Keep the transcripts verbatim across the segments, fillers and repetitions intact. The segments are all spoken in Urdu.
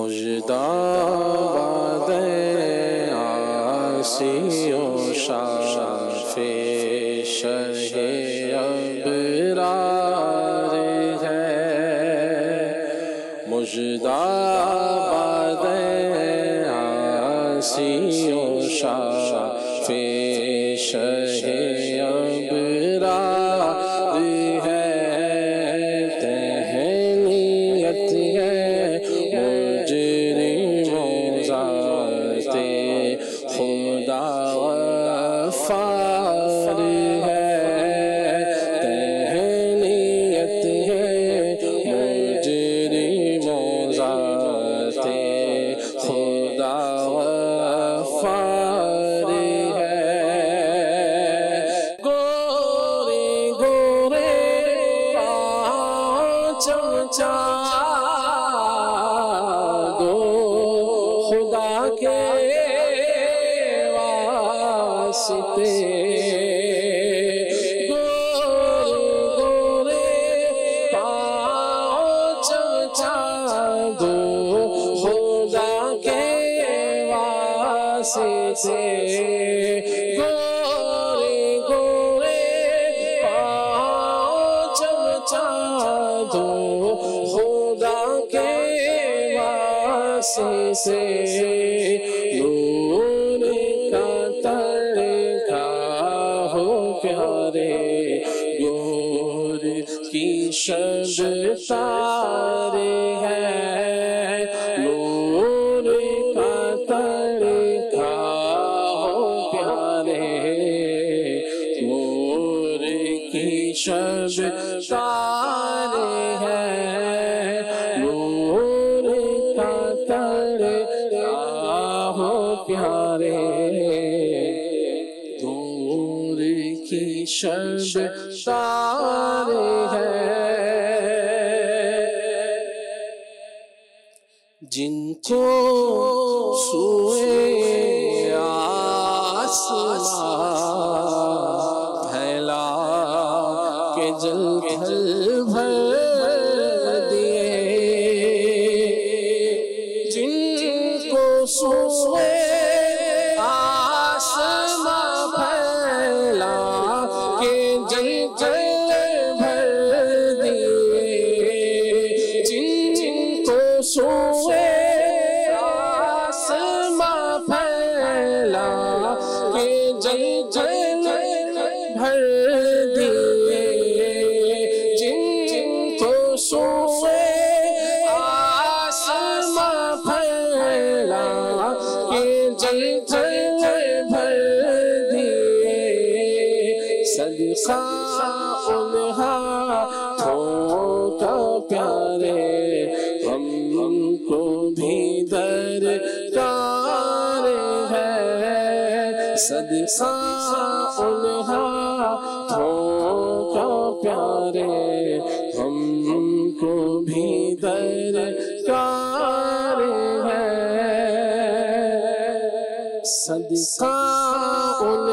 مژدہ باد عاصی و شافع شہ ابرار ہے، مژدہ باد عاصی و شافع شہ ابرار ہے، تہنیت ہے مجرموں ذات خدا غفار ہے، تہنیت ہے مجرموں ذات خدا غفار ہے، گورے گورے پاؤں چمچا دو خدا کے واسطے، گورے گورے پاؤں چمچا دو خدا کے واسطے، گورے گورے پاؤں چمچا دو خدا کے واسطے، نور کا تڑکا ہو پیارے، گور کی شب تارے ہیں، نور کا تڑکا ہو پیارے، گور کی شب تارے ہیں، نور کا تڑکا ہو پیارے، نور کی شب تارے ہیں، جن کو سوئے آسمان پھیلا کے جل تھل بھر دیے، جن کو سوئے آسمان پھیلا کے جل تھل بھر دیے، جن کو سوئے آسمان پھیلا کے جل تھل بھر دیے، جن کو سوئے آسمان پھیلا کے جل تھل بھر دیے، صدقہ ان ہاتھوں کا پیارے، ہم کو بھی درکار ہے، صدقہ ان ہاتھوں کا پیارے، ہم کو بھی درکار ہے، صدقہ ان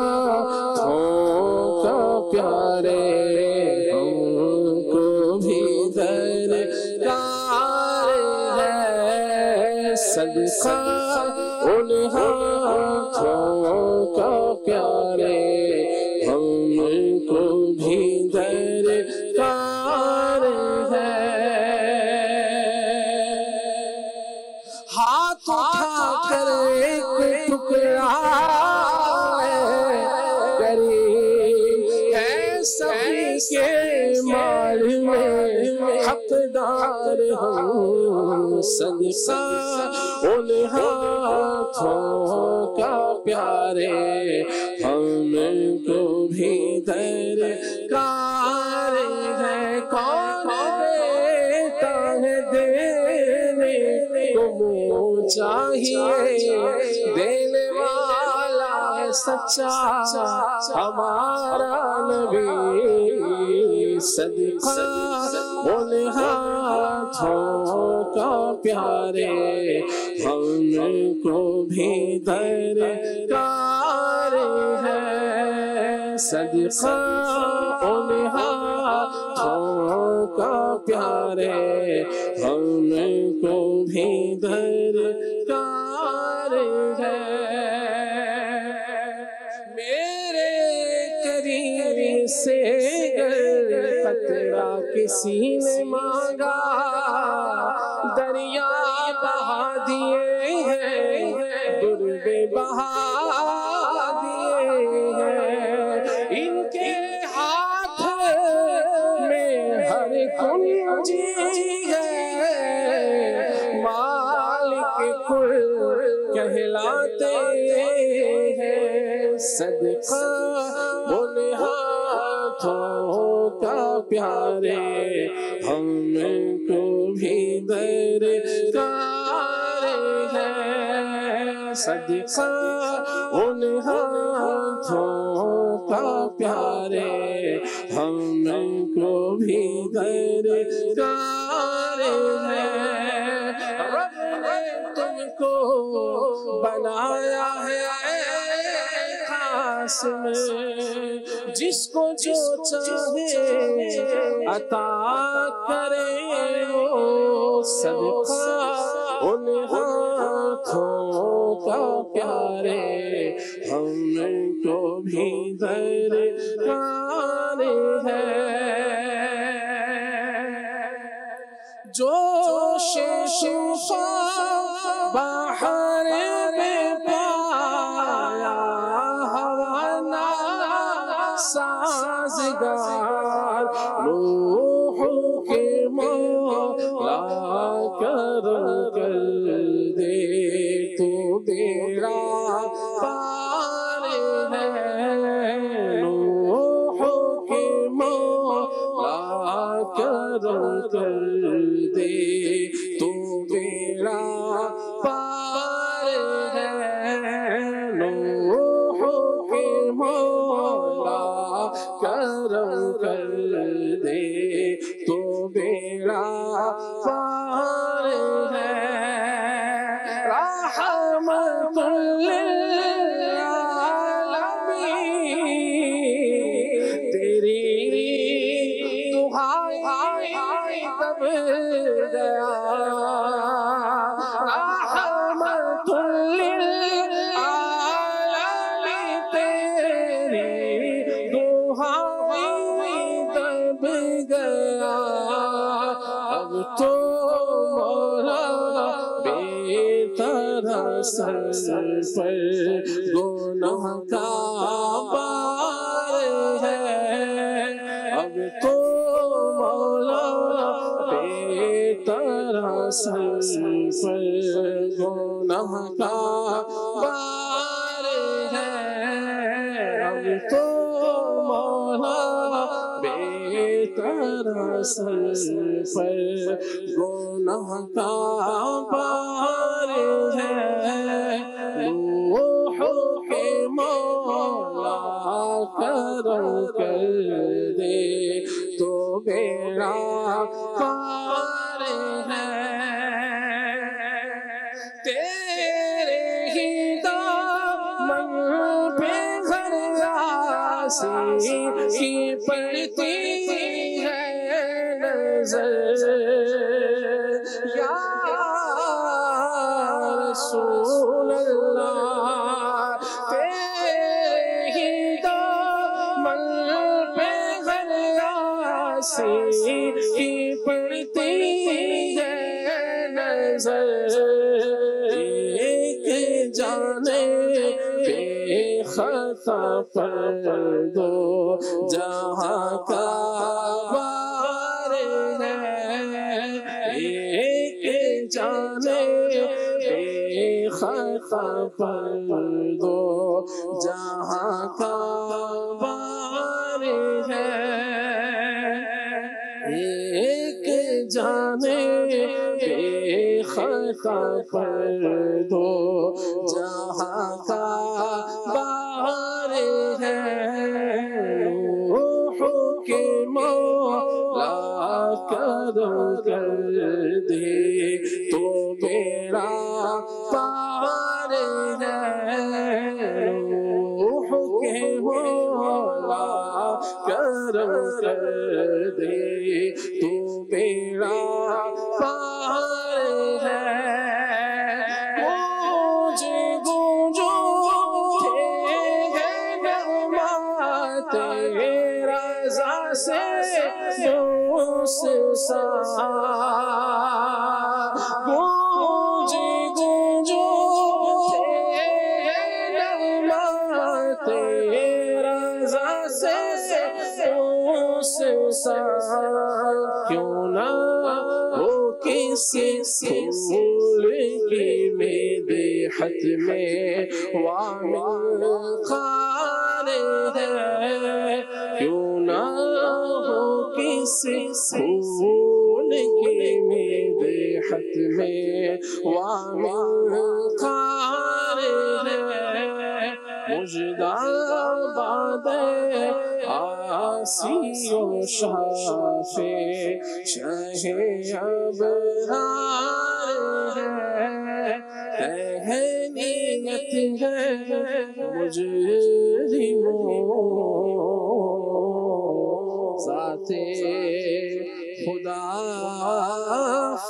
ہاتھوں کا پیارے، ہم کو بھی درکار ہے، صدقہ ان ہاتھوں کا پیارے، ہم کو بھی درکار ہے، ہاتھ اٹھا کر ایک ٹکڑا کری ہے سبھی کے مال میں حقدار ہم، صدقہ ان ہاتھوں کا پیارے، ہم کو بھی درکار ہے، کون دیتا ہے دینے کو منہ چاہیے، دینے والا ہے سچا ہمارا نبی، صدقہ ان ہاتھوں کا پیارے، ہم کو بھی درکار ہے، صدقہ ان ہاتھوں کا پیارے، ہم کو بھی درکار ہے میرے کریم سے قطرہ کسی نے مانگا دریا بہا دیے ہیں درد بہا دیے ہیں ان کے ہاتھ میں ہر کنجی ہے مالک کل کہلاتے ہیں صدقہ ان ہاتھوں کا پیارے ہم کو بھی درکار ہے صدقہ ان ہاتھوں کا پیارے ہم کو بھی درکار ہے رب نے تم کو بنایا ہے خاص میں جس کو جو چاہے عطا کرے وہ صدقہ ان ہاتھوں کا پیارے ہم کو بھی درکار ہے جوش شفا باہر میں پایا ہوا سازگار روح کے مولا کرم کر دے تو بیڑا پار ہے روح کے مولا کرم کر دے تو بیڑا پار ہے روح کے مولا کرم کر دے تو بیڑا پار ہے رحمت للعالمین تیری دعائیں دب گیا رحمت للعالمین تیری دعائیں دب گیا اب تو مولا بے طرح سر پر گناہ کا بار ہے اب تو مولا بے طرح سر پر گناہ کا بار ہے اب تو مولا بے طرح سر پر گناہ کا بار ہے روح کے مولا کرم کر دے تو بیڑا پار ہے تیرے ہی دامن پہ گھر آسی کی پڑتی ہے نظر یا رسول اللہ تیرے ہی دامن پہ گھر آسی کی پڑتی ہے نظر ایک جانے بے خطا پر دو جہاں کا بار ہے ایک جانے بے خطا پر دو جہاں کا بار ہے ایک جانے بے خطا پر دو جہاں کا بار ہے روح کے مولا کرم کر دے تو بیڑا پار ہے روح کے مولا کرم کر دے تو بیڑا پار ہے کی مدحت میں وامل خانے ہے، کیوں نہ ہو کسی پھول کی مدحت میں وامل خانے ہے، مژدہ باد آسی و شافع شہ ابرار ہے، تہنیت ہے مجرموں ذات خدا